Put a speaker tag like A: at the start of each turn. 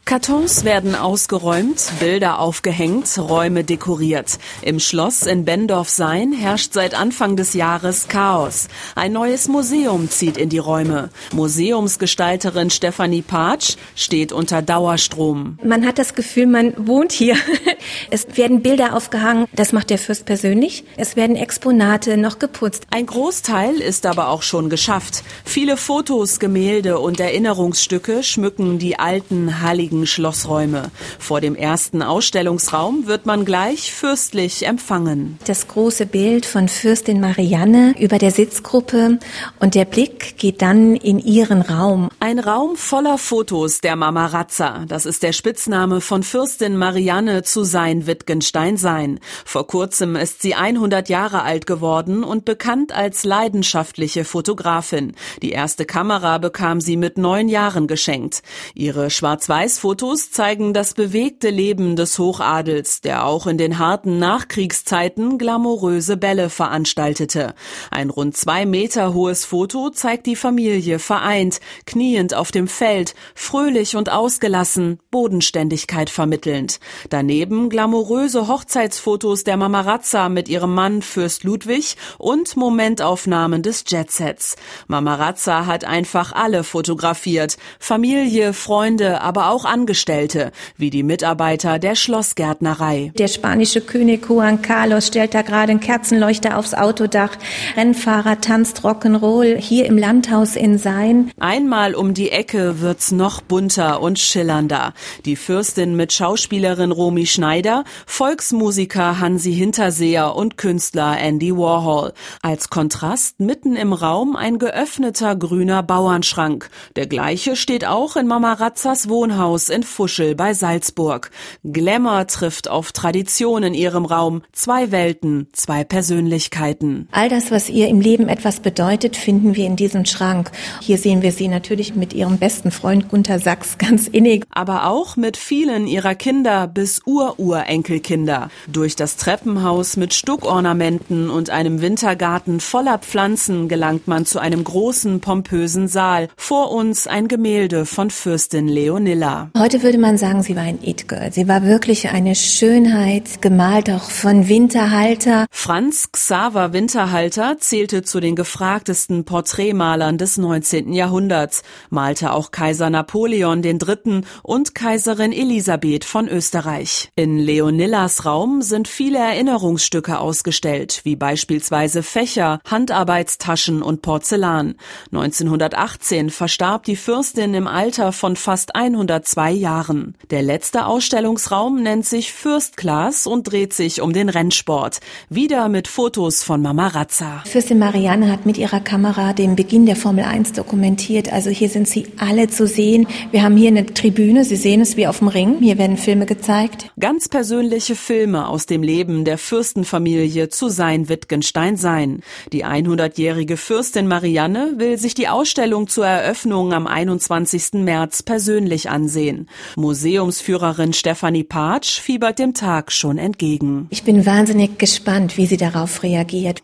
A: Kartons werden ausgeräumt, Bilder aufgehängt, Räume dekoriert. Im Schloss in Benndorf-Sayn herrscht seit Anfang des Jahres Chaos. Ein neues Museum zieht in die Räume. Museumsgestalterin Stefanie Patsch steht unter Dauerstrom.
B: Man hat das Gefühl, man wohnt hier. Es werden Bilder aufgehangen, das macht der Fürst persönlich. Es werden Exponate noch geputzt.
A: Ein Großteil ist aber auch schon geschafft. Viele Fotos, Gemälde und Erinnerungsstücke schmücken die alten, halligen Schlossräume. Vor dem ersten Ausstellungsraum wird man gleich fürstlich empfangen.
B: Das große Bild von Fürstin Marianne über der Sitzgruppe und der Blick geht dann in ihren Raum.
A: Ein Raum voller Fotos der Mamarazza. Das ist der Spitzname von Fürstin Marianne zu Sayn-Wittgenstein-Sayn. Vor kurzem ist sie 100 Jahre alt geworden und bekannt als leidenschaftliche Fotografin. Die erste Kamera bekam sie mit 9 Jahren geschenkt. Ihre Schwarz-Weiß-Fotos zeigen das bewegte Leben des Hochadels, der auch in den harten Nachkriegszeiten glamouröse Bälle veranstaltete. Ein rund 2 Meter hohes Foto zeigt die Familie vereint, kniend auf dem Feld, fröhlich und ausgelassen, Bodenständigkeit vermittelnd. Daneben glamouröse Hochzeitsfotos der Mamarazza mit ihrem Mann Fürst Ludwig und Momentaufnahmen des Jetsets. Mamarazza hat einfach alle fotografiert. Familie, Freunde, aber auch Angestellte, wie die Mitarbeiter der Schlossgärtnerei.
B: Der spanische König Juan Carlos stellt da gerade einen Kerzenleuchter aufs Autodach. Rennfahrer tanzt Rock'n'Roll hier im Landhaus in Sayn.
A: Einmal um die Ecke wird's noch bunter und schillernder. Die Fürstin mit Schauspielerin Romy Schneider, Volksmusiker Hansi Hinterseher und Künstler Andy Warhol. Als Kontrast mitten im Raum ein geöffneter grüner Bauernschrank. Der gleiche steht auch in Mamarazzas Wohnhaus in Fuschel bei Salzburg. Glamour trifft auf Tradition in ihrem Raum. 2 Welten, 2 Persönlichkeiten.
B: All das, was ihr im Leben etwas bedeutet, finden wir in diesem Schrank. Hier sehen wir sie natürlich mit ihrem besten Freund Gunter Sachs ganz innig.
A: Aber auch mit vielen ihrer Kinder bis Ururenkelkinder. Durch das Treppenhaus mit Stuckornamenten und einem Wintergarten voller Pflanzen gelangt man zu einem großen, pompösen Saal. Vor uns ein Gemälde von Fürstin Leonilla.
B: Heute würde man sagen, sie war ein It-Girl. Sie war wirklich eine Schönheit, gemalt auch von Winterhalter.
A: Franz Xaver Winterhalter zählte zu den gefragtesten Porträtmalern des 19. Jahrhunderts, malte auch Kaiser Napoleon III. Und Kaiserin Elisabeth von Österreich. In Leonillas Raum sind viele Erinnerungsstücke ausgestellt, wie beispielsweise Fächer, Handarbeitstaschen und Porzellan. 1918 verstarb die Fürstin im Alter von fast 102 Jahren. Der letzte Ausstellungsraum nennt sich Fürstklaas und dreht sich um den Rennsport. Wieder mit Fotos von Mamarazza.
B: Fürstin Marianne hat mit ihrer Kamera den Beginn der Formel 1 dokumentiert. Also hier sind sie alle zu sehen. Wir haben hier eine Tribüne. Sie sehen es wie auf dem Ring. Hier werden Filme gezeigt.
A: Ganz persönliche Filme aus dem Leben der Fürstenfamilie zu Sayn-Wittgenstein-Sayn. Die 100-jährige Fürstin Marianne will sich die Ausstellung zur Eröffnung am 21. März persönlich ansehen. Museumsführerin Stefanie Patsch fiebert dem Tag schon entgegen.
B: Ich bin wahnsinnig gespannt, wie sie darauf reagiert.